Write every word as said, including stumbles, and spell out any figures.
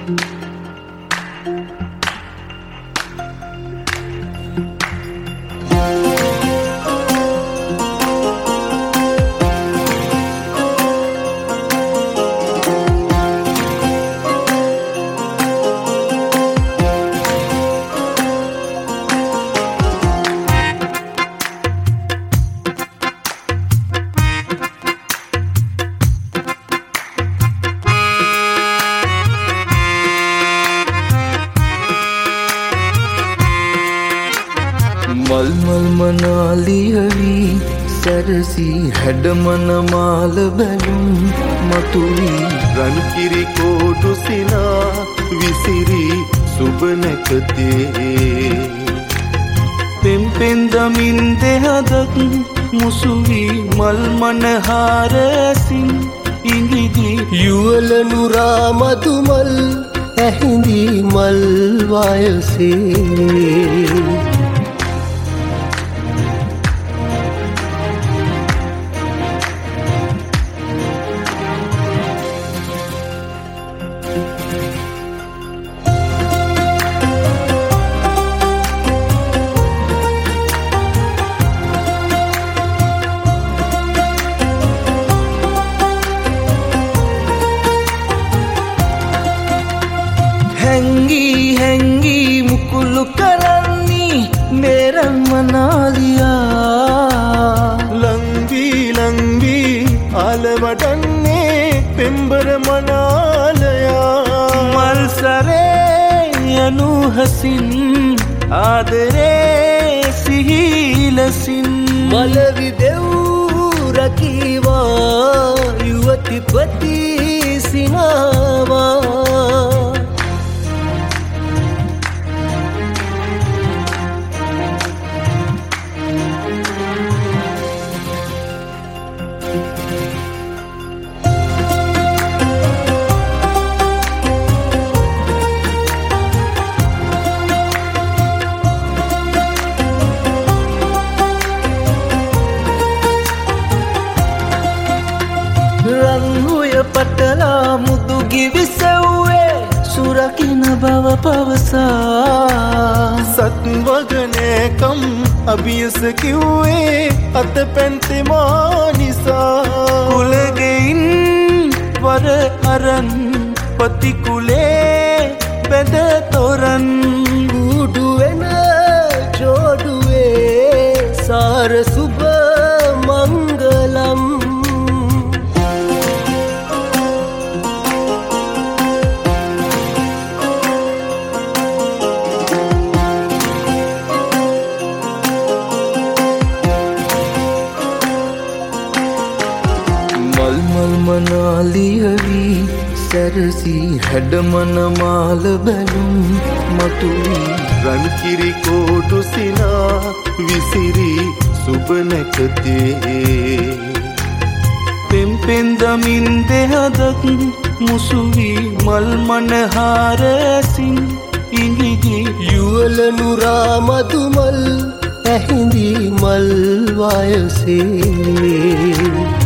මල් මල් මනාලියවි සැරසි හැඩමන මාල බැලුම් මතුවී රන්කිරි කෝටු සිනා විසිරි සුබ නැකතේ පෙම්පෙන් දමින් දෙහදක් මුසුවී මල් මනහාර ඇසින් ඉඟිදී යුවල නුරා මදුමල් ඇහිඳි මල් වයසේ හැංගී හැංගී මුකුළු කරන්නී මේරන් මනාලියා ලංවී ලංවී ආලවඩන්නේ පෙම්බර මනාලයා මල් සරේ යනු හසින් ආදරේ සිහිලසින් මලවි දෙව් රකීවා යුවතිපති සිනාවා රන්හුය පටලා මුදු ගිවිසෙව්වේ සුරකින බව පවසා සත්වගනෑකම් අභියස කිව්වේ අත පැන්තෙමා නිසා කුලගෙයින් වර අරන් පතිකුලේ බැද තොරන් ගුඩුවෙන ජෝඩුවේ සාර සුබ මංගලම් මල් මල් මනාලියවි සැරසි හැඩමන මාල බැලුම් මතුවී රන්කිරි කෝටු සිනා විසිරි සුබ නැකතේ පෙම්පෙන් දමින් දෙහදක් මුසුවී මල් මනහාර ඇසින් ඉඟිදී යුවල නුරා මදුමල් ඇහිඳි මල් වයසේ